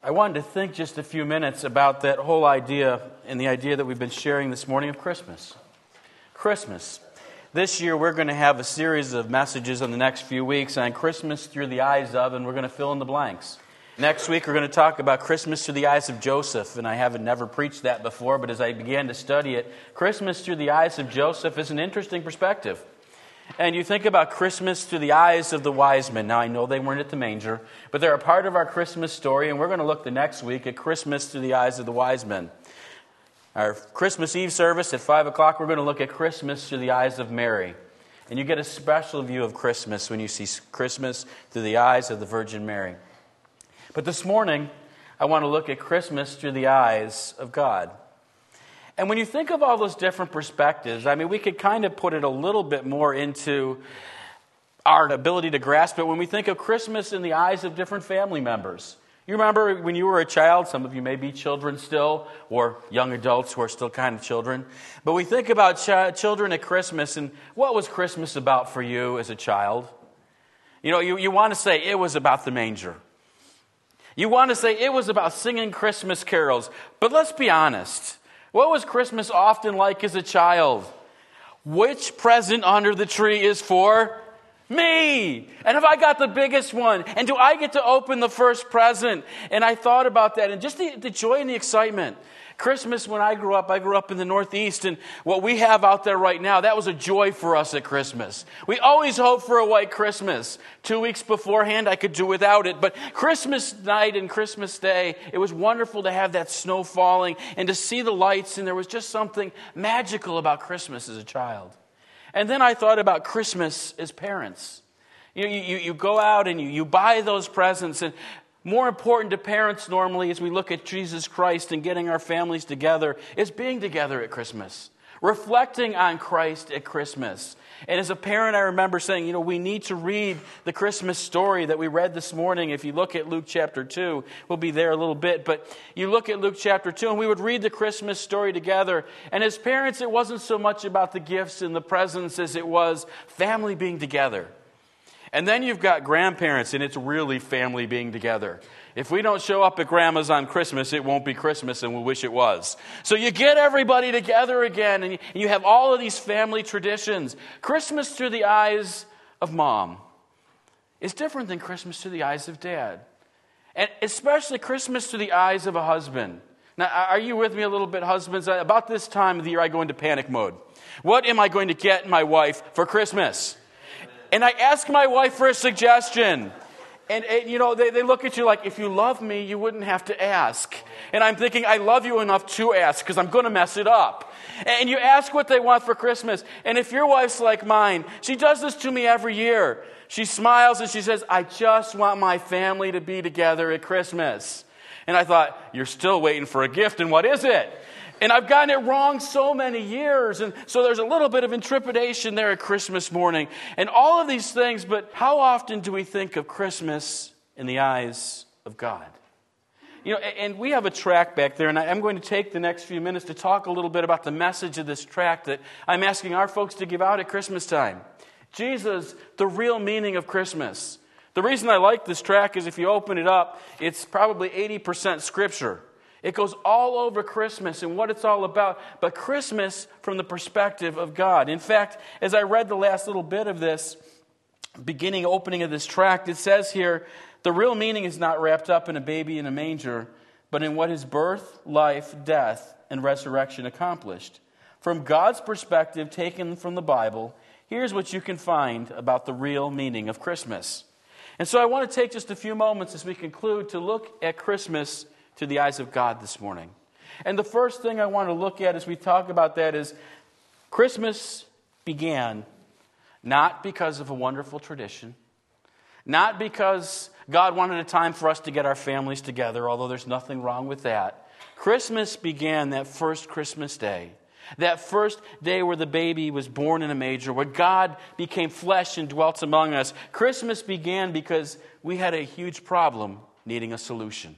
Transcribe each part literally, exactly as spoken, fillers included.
I wanted to think just a few minutes about that whole idea and the idea that we've been sharing this morning of Christmas. Christmas. This year we're going to have a series of messages in the next few weeks on Christmas through the eyes of, and we're going to fill in the blanks. Next week we're going to talk about Christmas through the eyes of Joseph, and I haven't never preached that before, but as I began to study it, Christmas through the eyes of Joseph is an interesting perspective. And you think about Christmas through the eyes of the wise men. Now, I know they weren't at the manger, but they're a part of our Christmas story, and we're going to look the next week at Christmas through the eyes of the wise men. Our Christmas Eve service at five o'clock, we're going to look at Christmas through the eyes of Mary. And you get a special view of Christmas when you see Christmas through the eyes of the Virgin Mary. But this morning, I want to look at Christmas through the eyes of God. And when you think of all those different perspectives, I mean, we could kind of put it a little bit more into our ability to grasp it when we think of Christmas in the eyes of different family members. You remember when you were a child, some of you may be children still, or young adults who are still kind of children. But we think about ch- children at Christmas, and what was Christmas about for you as a child? You know, you, you want to say it was about the manger. You want to say it was about singing Christmas carols. But let's be honest. What was Christmas often like as a child? Which present under the tree is for me? And have I got the biggest one? And do I get to open the first present? And I thought about that and just the, the joy and the excitement. Christmas, when I grew up, I grew up in the Northeast, and what we have out there right now, that was a joy for us at Christmas. We always hoped for a white Christmas. Two weeks beforehand, I could do without it, but Christmas night and Christmas Day, it was wonderful to have that snow falling and to see the lights, and there was just something magical about Christmas as a child. And then I thought about Christmas as parents. You know, you, you, you go out and you, you buy those presents, and more important to parents normally as we look at Jesus Christ and getting our families together is being together at Christmas, reflecting on Christ at Christmas. And as a parent, I remember saying, you know, we need to read the Christmas story that we read this morning. If you look at Luke chapter two, we'll be there a little bit, but you look at Luke chapter two and we would read the Christmas story together. And as parents, it wasn't so much about the gifts and the presents as it was family being together. And then you've got grandparents, and it's really family being together. If we don't show up at Grandma's on Christmas, it won't be Christmas, and we wish it was. So you get everybody together again, and you have all of these family traditions. Christmas through the eyes of Mom is different than Christmas through the eyes of Dad. And especially Christmas through the eyes of a husband. Now, are you with me a little bit, husbands? About this time of the year, I go into panic mode. What am I going to get my wife for Christmas? And I ask my wife for a suggestion. And, and you know, they, they look at you like, if you love me, you wouldn't have to ask. And I'm thinking, I love you enough to ask because I'm going to mess it up. And you ask what they want for Christmas. And if your wife's like mine, she does this to me every year. She smiles and she says, I just want my family to be together at Christmas. And I thought, you're still waiting for a gift, and what is it? And I've gotten it wrong so many years. And so there's a little bit of intrepidation there at Christmas morning. And all of these things, but how often do we think of Christmas in the eyes of God? You know, and we have a tract back there, and I'm going to take the next few minutes to talk a little bit about the message of this tract that I'm asking our folks to give out at Christmas time. Jesus, the real meaning of Christmas. The reason I like this tract is if you open it up, it's probably eighty percent Scripture. It goes all over Christmas and what it's all about, but Christmas from the perspective of God. In fact, as I read the last little bit of this, beginning opening of this tract, it says here, the real meaning is not wrapped up in a baby in a manger, but in what his birth, life, death, and resurrection accomplished. From God's perspective, taken from the Bible, here's what you can find about the real meaning of Christmas. And so I want to take just a few moments as we conclude to look at Christmas to the eyes of God this morning. And the first thing I want to look at as we talk about that is Christmas began not because of a wonderful tradition, not because God wanted a time for us to get our families together, although there's nothing wrong with that. Christmas began that first Christmas day, that first day where the baby was born in a manger, where God became flesh and dwelt among us. Christmas began because we had a huge problem needing a solution.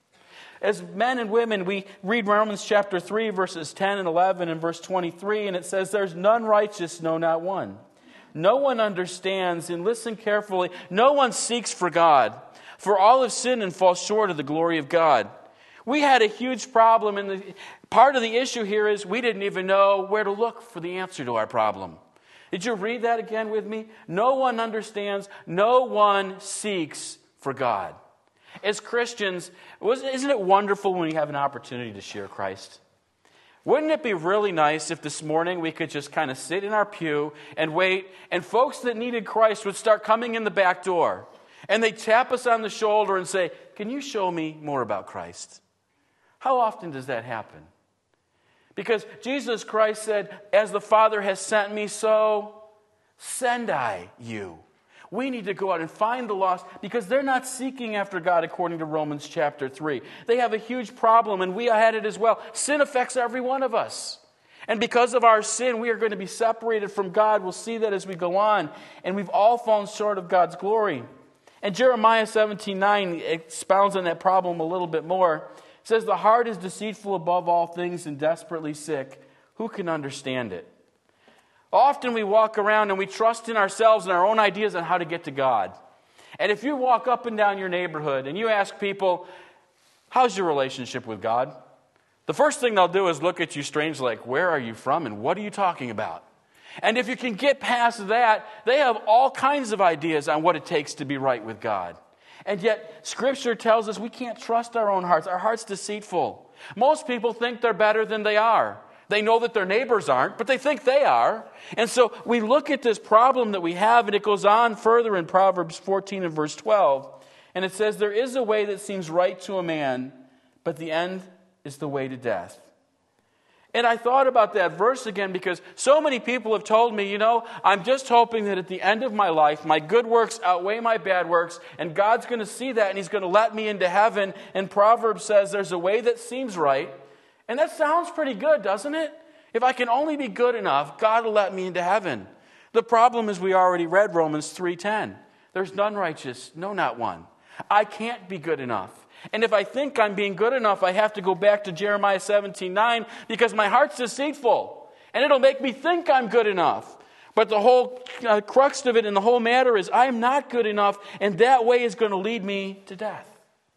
As men and women, we read Romans chapter three, verses ten and eleven and verse twenty-three, and it says, there's none righteous, no, not one. No one understands, and listen carefully, no one seeks for God. For all have sinned and fall short of the glory of God. We had a huge problem, and the, part of the issue here is we didn't even know where to look for the answer to our problem. Did you read that again with me? No one understands, no one seeks for God. As Christians, isn't it wonderful when we have an opportunity to share Christ? Wouldn't it be really nice if this morning we could just kind of sit in our pew and wait, and folks that needed Christ would start coming in the back door, and they tap us on the shoulder and say, "Can you show me more about Christ?" How often does that happen? Because Jesus Christ said, "As the Father has sent me, so send I you." We need to go out and find the lost because they're not seeking after God according to Romans chapter three. They have a huge problem, and we had it as well. Sin affects every one of us. And because of our sin, we are going to be separated from God. We'll see that as we go on. And we've all fallen short of God's glory. And Jeremiah seventeen nine expounds on that problem a little bit more. It says, "The heart is deceitful above all things and desperately sick. Who can understand it?" Often we walk around and we trust in ourselves and our own ideas on how to get to God. And if you walk up and down your neighborhood and you ask people, "How's your relationship with God?" the first thing they'll do is look at you strange like, "Where are you from and what are you talking about?" And if you can get past that, they have all kinds of ideas on what it takes to be right with God. And yet, Scripture tells us we can't trust our own hearts. Our heart's deceitful. Most people think they're better than they are. They know that their neighbors aren't, but they think they are. And so we look at this problem that we have, and it goes on further in Proverbs fourteen and verse twelve. And it says, "There is a way that seems right to a man, but the end is the way to death." And I thought about that verse again because so many people have told me, you know, I'm just hoping that at the end of my life, my good works outweigh my bad works, and God's going to see that, and He's going to let me into heaven. And Proverbs says there's a way that seems right. And that sounds pretty good, doesn't it? If I can only be good enough, God will let me into heaven. The problem is we already read Romans three ten. There's none righteous, no, not one. I can't be good enough. And if I think I'm being good enough, I have to go back to Jeremiah seventeen nine because my heart's deceitful. And it'll make me think I'm good enough. But the whole uh, crux of it and the whole matter is I'm not good enough, and that way is going to lead me to death.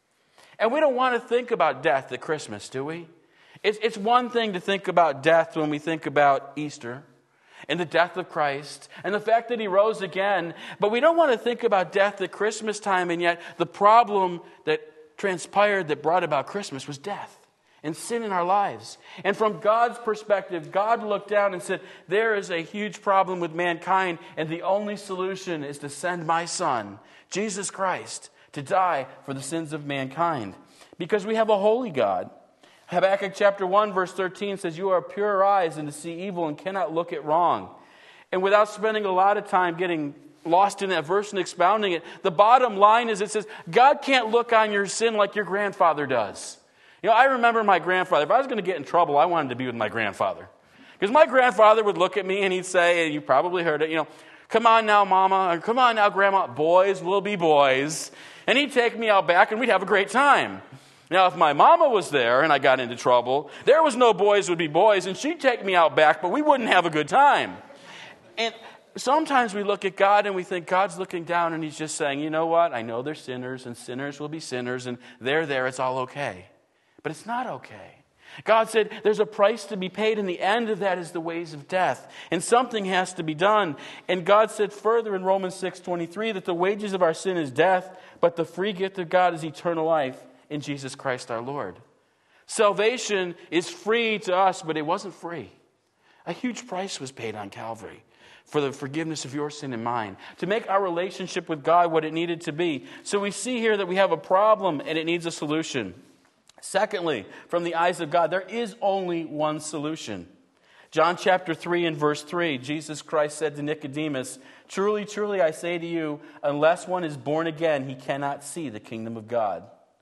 And we don't want to think about death at Christmas, do we? It's, it's one thing to think about death when we think about Easter and the death of Christ and the fact that He rose again. But we don't want to think about death at Christmas time, and yet the problem that transpired that brought about Christmas was death and sin in our lives. And from God's perspective, God looked down and said, there is a huge problem with mankind, and the only solution is to send my Son, Jesus Christ, to die for the sins of mankind. Because we have a holy God. Habakkuk chapter one verse thirteen says, "You are pure eyes and to see evil and cannot look at wrong." And without spending a lot of time getting lost in that verse and expounding it, the bottom line is it says, God can't look on your sin like your grandfather does. You know, I remember my grandfather. If I was going to get in trouble, I wanted to be with my grandfather. Because my grandfather would look at me and he'd say, and you probably heard it, you know, "Come on now, Mama," or "Come on now, Grandma, boys will be boys." And he'd take me out back and we'd have a great time. Now, if my mama was there and I got into trouble, there was no boys would be boys, and she'd take me out back, but we wouldn't have a good time. And sometimes we look at God and we think God's looking down and He's just saying, you know what? I know they're sinners, and sinners will be sinners, and they're there, it's all okay. But it's not okay. God said there's a price to be paid, and the end of that is the ways of death. And something has to be done. And God said further in Romans six twenty-three that the wages of our sin is death, but the free gift of God is eternal life in Jesus Christ our Lord. Salvation is free to us, but it wasn't free. A huge price was paid on Calvary for the forgiveness of your sin and mine, to make our relationship with God what it needed to be. So we see here that we have a problem and it needs a solution. Secondly, from the eyes of God, there is only one solution. John chapter three and verse three, Jesus Christ said to Nicodemus, "Truly, truly, I say to you, unless one is born again, he cannot see the kingdom of God."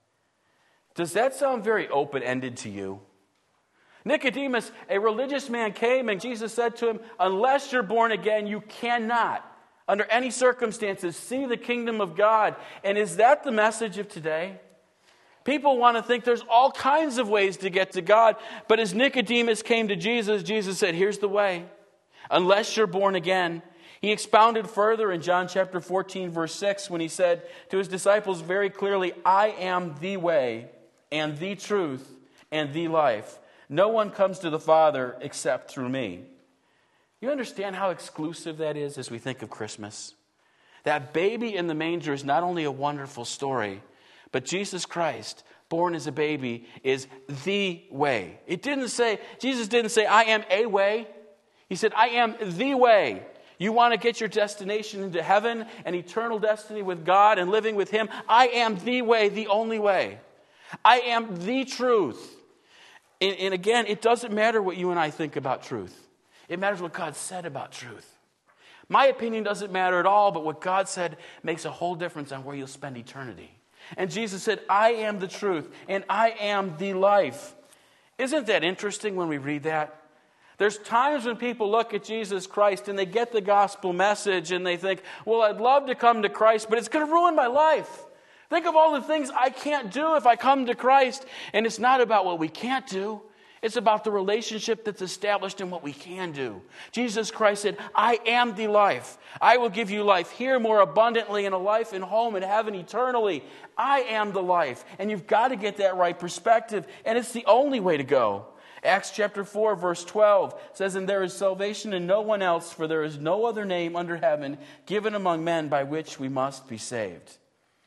Does that sound very open-ended to you? Nicodemus, a religious man, came and Jesus said to him, unless you're born again, you cannot, under any circumstances, see the kingdom of God. And is that the message of today? People want to think there's all kinds of ways to get to God. But as Nicodemus came to Jesus, Jesus said, here's the way. Unless you're born again. He expounded further in John chapter fourteen, verse six, when he said to his disciples very clearly, I am the way and the truth and the life. No one comes to the Father except through me. You understand how exclusive that is as we think of Christmas? That baby in the manger is not only a wonderful story, but Jesus Christ, born as a baby, is the way. It didn't say, Jesus didn't say, I am a way. He said, I am the way. You want to get your destination into heaven and eternal destiny with God and living with Him? I am the way, the only way. I am the truth. And, and again, it doesn't matter what you and I think about truth. It matters what God said about truth. My opinion doesn't matter at all, but what God said makes a whole difference on where you'll spend eternity. And Jesus said, I am the truth, and I am the life. Isn't that interesting when we read that? There's times when people look at Jesus Christ and they get the gospel message and they think, well, I'd love to come to Christ, but it's going to ruin my life. Think of all the things I can't do if I come to Christ. And it's not about what we can't do. It's about the relationship that's established in what we can do. Jesus Christ said, I am the life. I will give you life here more abundantly and a life in home in heaven eternally. I am the life. And you've got to get that right perspective. And it's the only way to go. Acts chapter four, verse twelve says, and there is salvation in no one else, for there is no other name under heaven given among men by which we must be saved.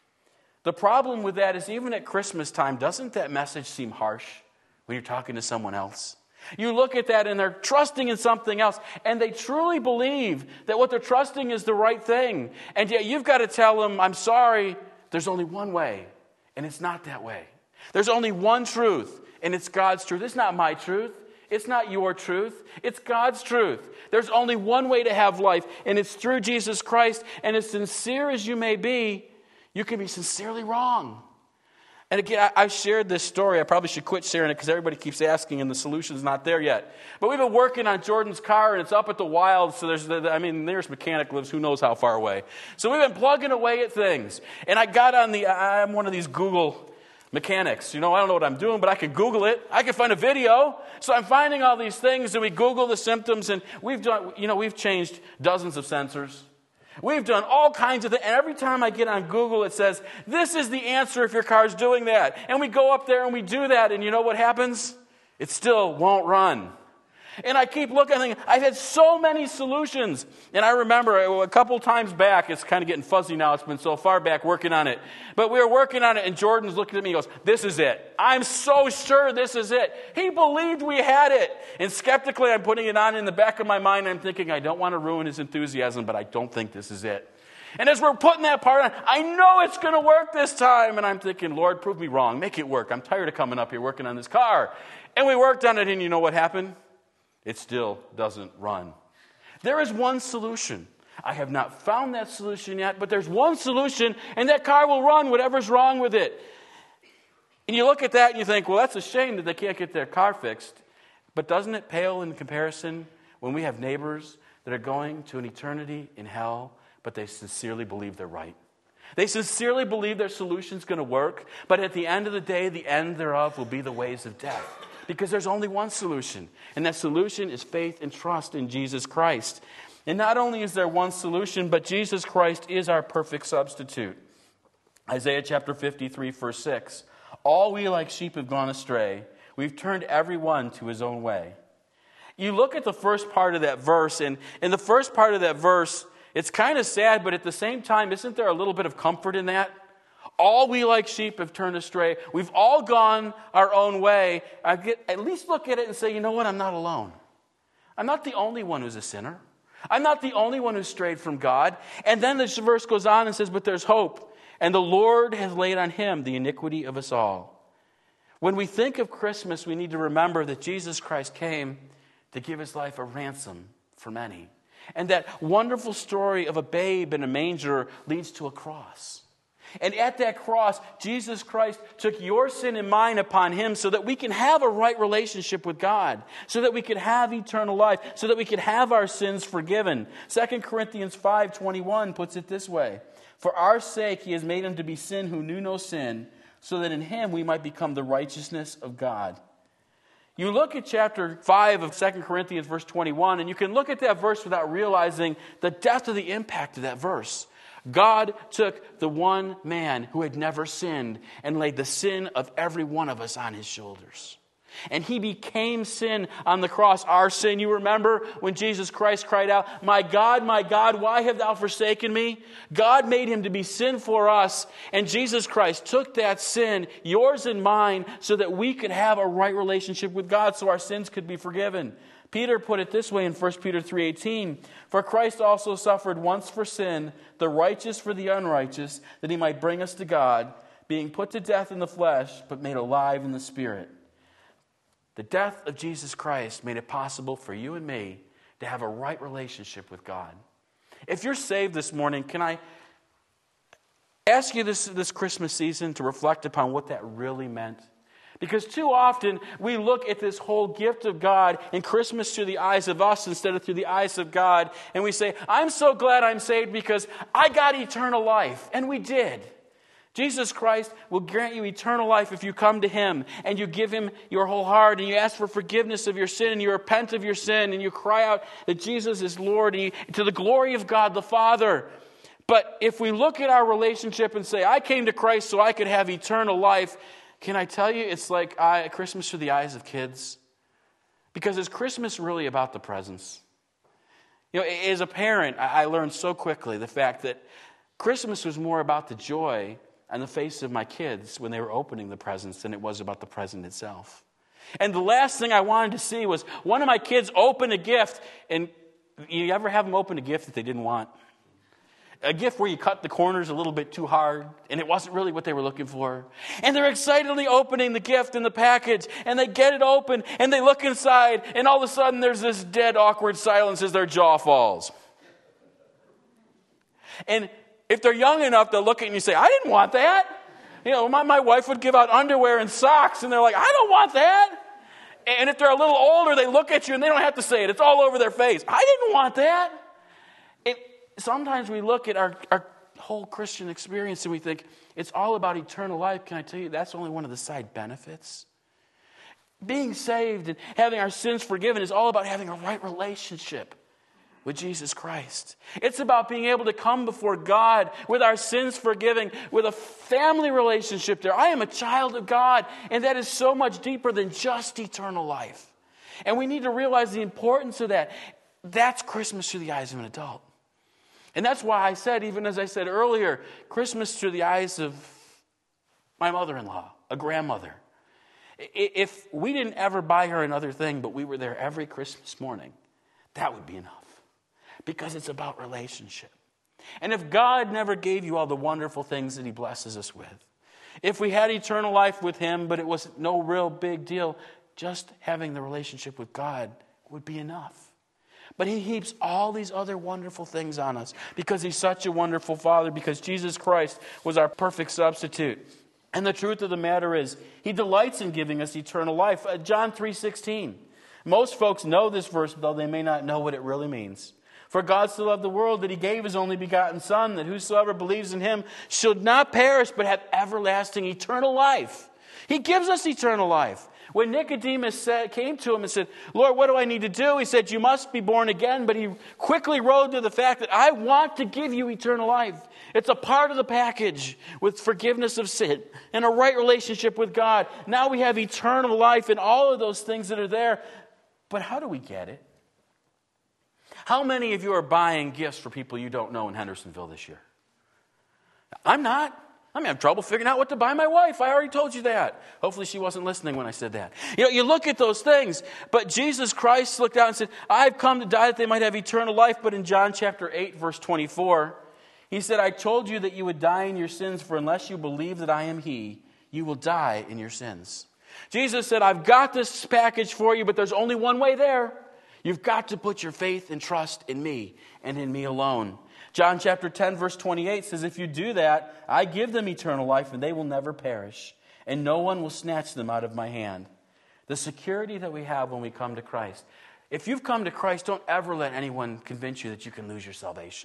The problem with that is even at Christmas time, doesn't that message seem harsh when you're talking to someone else? You look at that and they're trusting in something else, and they truly believe that what they're trusting is the right thing. And yet you've got to tell them, I'm sorry, there's only one way, and it's not that way. There's only one truth, and it's God's truth. It's not my truth. It's not your truth. It's God's truth. There's only one way to have life, and it's through Jesus Christ. And as sincere as you may be, you can be sincerely wrong. And again, I, I've shared this story. I probably should quit sharing it because everybody keeps asking and the solution's not there yet. But we've been working on Jordan's car, and it's up at the Wild. So there's, the, I mean, the nearest mechanic lives who knows how far away. So we've been plugging away at things. And I got on the, I'm one of these Google mechanics. You know, I don't know what I'm doing, but I can Google it. I can find a video. So I'm finding all these things, and we Google the symptoms, and we've done, you know, we've changed dozens of sensors. We've done all kinds of things, and every time I get on Google, it says, this is the answer if your car's doing that. And we go up there and we do that, and you know what happens? It still won't run. And I keep looking and thinking, I've had so many solutions. And I remember a couple times back, it's kind of getting fuzzy now, it's been so far back working on it. But we were working on it, and Jordan's looking at me and goes, this is it. I'm so sure this is it. He believed we had it. And skeptically, I'm putting it on in the back of my mind, and I'm thinking, I don't want to ruin his enthusiasm, but I don't think this is it. And as we're putting that part on, I know it's going to work this time. And I'm thinking, Lord, prove me wrong. Make it work. I'm tired of coming up here working on this car. And we worked on it, and you know what happened? It still doesn't run. There is one solution. I have not found that solution yet, but there's one solution, and that car will run whatever's wrong with it. And you look at that and you think, well, that's a shame that they can't get their car fixed. But doesn't it pale in comparison when we have neighbors that are going to an eternity in hell, but they sincerely believe they're right? They sincerely believe their solution's going to work, but at the end of the day, the end thereof will be the ways of death. Because there's only one solution, and that solution is faith and trust in Jesus Christ. And not only is there one solution, but Jesus Christ is our perfect substitute. Isaiah chapter fifty-three, verse six. All we like sheep have gone astray. We've turned every one to his own way. You look at the first part of that verse, and in the first part of that verse, it's kind of sad, but at the same time, isn't there a little bit of comfort in that? All we like sheep have turned astray. We've all gone our own way. I get, at least look at it and say, you know what? I'm not alone. I'm not the only one who's a sinner. I'm not the only one who's strayed from God. And then this verse goes on and says, but there's hope. And the Lord has laid on him the iniquity of us all. When we think of Christmas, we need to remember that Jesus Christ came to give his life a ransom for many. And that wonderful story of a babe in a manger leads to a cross. And at that cross, Jesus Christ took your sin and mine upon him so that we can have a right relationship with God, so that we could have eternal life, so that we could have our sins forgiven. Second Corinthians five twenty-one puts it this way. For our sake he has made him to be sin who knew no sin, so that in him we might become the righteousness of God. You look at chapter five of Second Corinthians, verse twenty-one, and you can look at that verse without realizing the depth of the impact of that verse. God took the one man who had never sinned and laid the sin of every one of us on his shoulders. And he became sin on the cross, our sin. You remember when Jesus Christ cried out, "My God, my God, why have thou forsaken me?" God made him to be sin for us. And Jesus Christ took that sin, yours and mine, so that we could have a right relationship with God, so our sins could be forgiven. Peter put it this way in First Peter three eighteen, "For Christ also suffered once for sin, the righteous for the unrighteous, that he might bring us to God, being put to death in the flesh, but made alive in the Spirit." The death of Jesus Christ made it possible for you and me to have a right relationship with God. If you're saved this morning, can I ask you this, this Christmas season to reflect upon what that really meant? Because too often we look at this whole gift of God and Christmas through the eyes of us instead of through the eyes of God. And we say, "I'm so glad I'm saved because I got eternal life." And we did. Jesus Christ will grant you eternal life if you come to him and you give him your whole heart and you ask for forgiveness of your sin and you repent of your sin and you cry out that Jesus is Lord and you, to the glory of God the Father. But if we look at our relationship and say, "I came to Christ so I could have eternal life," can I tell you it's like I, Christmas through the eyes of kids? Because is Christmas really about the presents? You know, as a parent, I learned so quickly the fact that Christmas was more about the joy on the face of my kids when they were opening the presents than it was about the present itself. And the last thing I wanted to see was one of my kids open a gift, and you ever have them open a gift that they didn't want? A gift where you cut the corners a little bit too hard, and it wasn't really what they were looking for. And they're excitedly opening the gift in the package, and they get it open, and they look inside, and all of a sudden there's this dead, awkward silence as their jaw falls. And if they're young enough, they'll look at you and say, "I didn't want that." You know, my, my wife would give out underwear and socks, and they're like, "I don't want that." And if they're a little older, they look at you, and they don't have to say it. It's all over their face. "I didn't want that." It, sometimes we look at our, our whole Christian experience, and we think, it's all about eternal life. Can I tell you, that's only one of the side benefits. Being saved and having our sins forgiven is all about having a right relationship with Jesus Christ. It's about being able to come before God with our sins forgiven, with a family relationship there. I am a child of God, and that is so much deeper than just eternal life. And we need to realize the importance of that. That's Christmas through the eyes of an adult. And that's why I said, even as I said earlier, Christmas through the eyes of my mother-in-law, a grandmother. If we didn't ever buy her another thing, but we were there every Christmas morning, that would be enough. Because it's about relationship. And if God never gave you all the wonderful things that he blesses us with, if we had eternal life with him, but it was no real big deal, just having the relationship with God would be enough. But he heaps all these other wonderful things on us because he's such a wonderful Father, because Jesus Christ was our perfect substitute. And the truth of the matter is, he delights in giving us eternal life. Uh, John three sixteen. Most folks know this verse, though they may not know what it really means. "For God so loved the world that he gave his only begotten Son, that whosoever believes in him should not perish but have everlasting eternal life." He gives us eternal life. When Nicodemus said, came to him and said, "Lord, what do I need to do?" He said, "You must be born again." But he quickly rode to the fact that I want to give you eternal life. It's a part of the package with forgiveness of sin and a right relationship with God. Now we have eternal life and all of those things that are there. But how do we get it? How many of you are buying gifts for people you don't know in Hendersonville this year? I'm not. I'm having trouble figuring out what to buy my wife. I already told you that. Hopefully she wasn't listening when I said that. You know, you look at those things, but Jesus Christ looked out and said, "I've come to die that they might have eternal life." But in John chapter eight, verse twenty-four, he said, "I told you that you would die in your sins, for unless you believe that I am he, you will die in your sins." Jesus said, "I've got this package for you, but there's only one way there. You've got to put your faith and trust in me and in me alone." John chapter ten, verse twenty-eight says, "If you do that, I give them eternal life, and they will never perish, and no one will snatch them out of my hand." The security that we have when we come to Christ. If you've come to Christ, don't ever let anyone convince you that you can lose your salvation.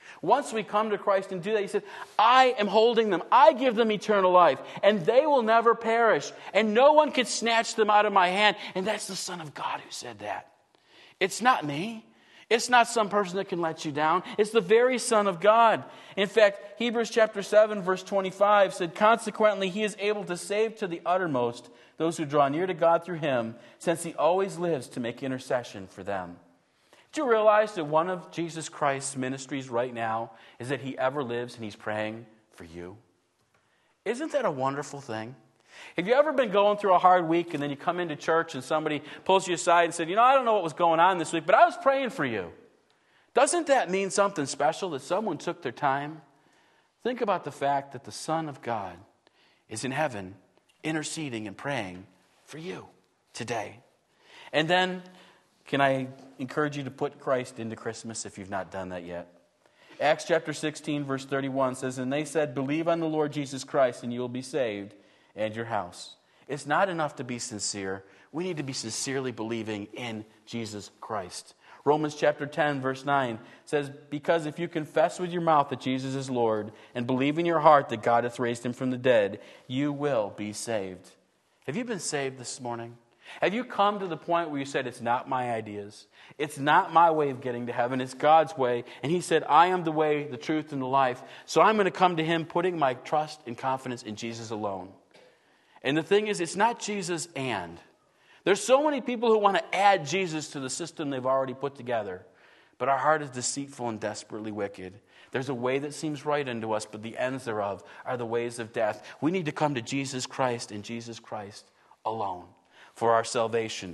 Once we come to Christ and do that, he said, I am holding them. I give them eternal life, and they will never perish, and no one can snatch them out of my hand. And that's the Son of God who said that. It's not me. It's not some person that can let you down. It's the very Son of God. In fact, Hebrews chapter seven, verse twenty-five said, consequently, he is able to save to the uttermost those who draw near to God through him, since he always lives to make intercession for them. Do you realize that one of Jesus Christ's ministries right now is that he ever lives and he's praying for you? Isn't that a wonderful thing? Have you ever been going through a hard week and then you come into church and somebody pulls you aside and said, you know, I don't know what was going on this week, but I was praying for you. Doesn't that mean something special that someone took their time? Think about the fact that the Son of God is in heaven interceding and praying for you today. And then, can I encourage you to put Christ into Christmas if you've not done that yet? Acts chapter sixteen, verse thirty-one says, and they said, believe on the Lord Jesus Christ and you will be saved, and your house. It's not enough to be sincere. We need to be sincerely believing in Jesus Christ. Romans chapter ten, verse nine says, because if you confess with your mouth that Jesus is Lord and believe in your heart that God hath raised him from the dead, you will be saved. Have you been saved this morning? Have you come to the point where you said, it's not my ideas, it's not my way of getting to heaven, it's God's way. And he said, I am the way, the truth, and the life. So I'm going to come to him putting my trust and confidence in Jesus alone. And the thing is, it's not Jesus and. There's so many people who want to add Jesus to the system they've already put together. But our heart is deceitful and desperately wicked. There's a way that seems right unto us, but the ends thereof are the ways of death. We need to come to Jesus Christ and Jesus Christ alone for our salvation.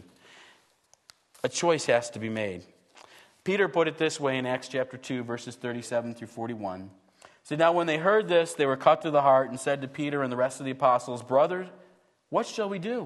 A choice has to be made. Peter put it this way in Acts chapter two, verses thirty-seven through forty-one. So now when they heard this, they were cut to the heart and said to Peter and the rest of the apostles, brothers, what shall we do?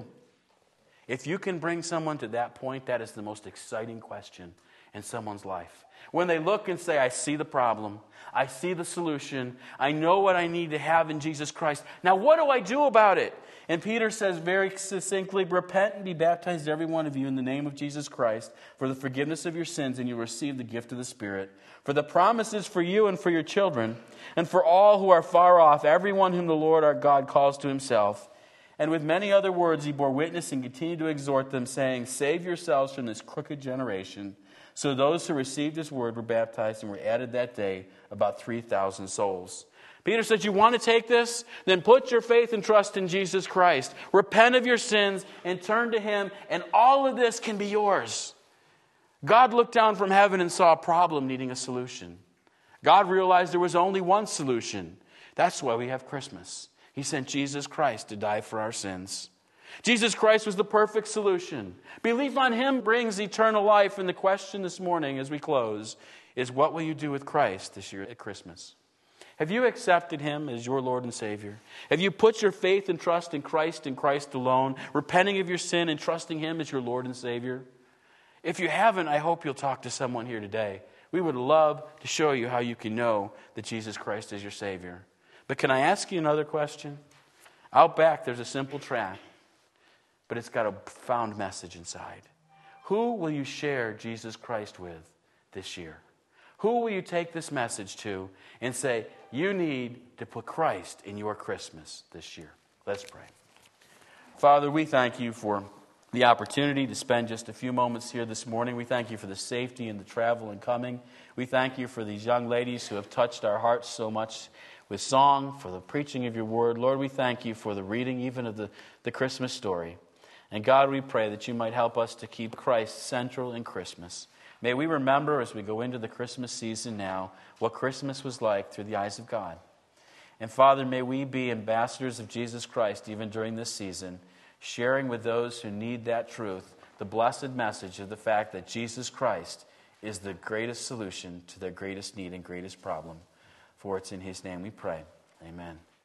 If you can bring someone to that point, that is the most exciting question in someone's life. When they look and say, I see the problem, I see the solution, I know what I need to have in Jesus Christ. Now what do I do about it? And Peter says very succinctly, repent and be baptized every one of you in the name of Jesus Christ for the forgiveness of your sins, and you'll receive the gift of the Spirit. For the promise is for you and for your children, and for all who are far off, everyone whom the Lord our God calls to himself. And with many other words he bore witness and continued to exhort them, saying, save yourselves from this crooked generation. So those who received his word were baptized and were added that day about three thousand souls. Peter said, you want to take this? Then put your faith and trust in Jesus Christ. Repent of your sins and turn to him, and all of this can be yours. God looked down from heaven and saw a problem needing a solution. God realized there was only one solution. That's why we have Christmas. He sent Jesus Christ to die for our sins. Jesus Christ was the perfect solution. Belief on him brings eternal life. And the question this morning as we close is, what will you do with Christ this year at Christmas? Have you accepted him as your Lord and Savior? Have you put your faith and trust in Christ and Christ alone, repenting of your sin and trusting him as your Lord and Savior? If you haven't, I hope you'll talk to someone here today. We would love to show you how you can know that Jesus Christ is your Savior. But can I ask you another question? Out back, there's a simple tract, but it's got a profound message inside. Who will you share Jesus Christ with this year? Who will you take this message to and say, you need to put Christ in your Christmas this year? Let's pray. Father, we thank you for the opportunity to spend just a few moments here this morning. We thank you for the safety and the travel and coming. We thank you for these young ladies who have touched our hearts so much with song, for the preaching of your word. Lord, we thank you for the reading even of the, the Christmas story. And God, we pray that you might help us to keep Christ central in Christmas. May we remember as we go into the Christmas season now what Christmas was like through the eyes of God. And Father, may we be ambassadors of Jesus Christ even during this season, sharing with those who need that truth the blessed message of the fact that Jesus Christ is the greatest solution to their greatest need and greatest problem. For it's in his name we pray. Amen.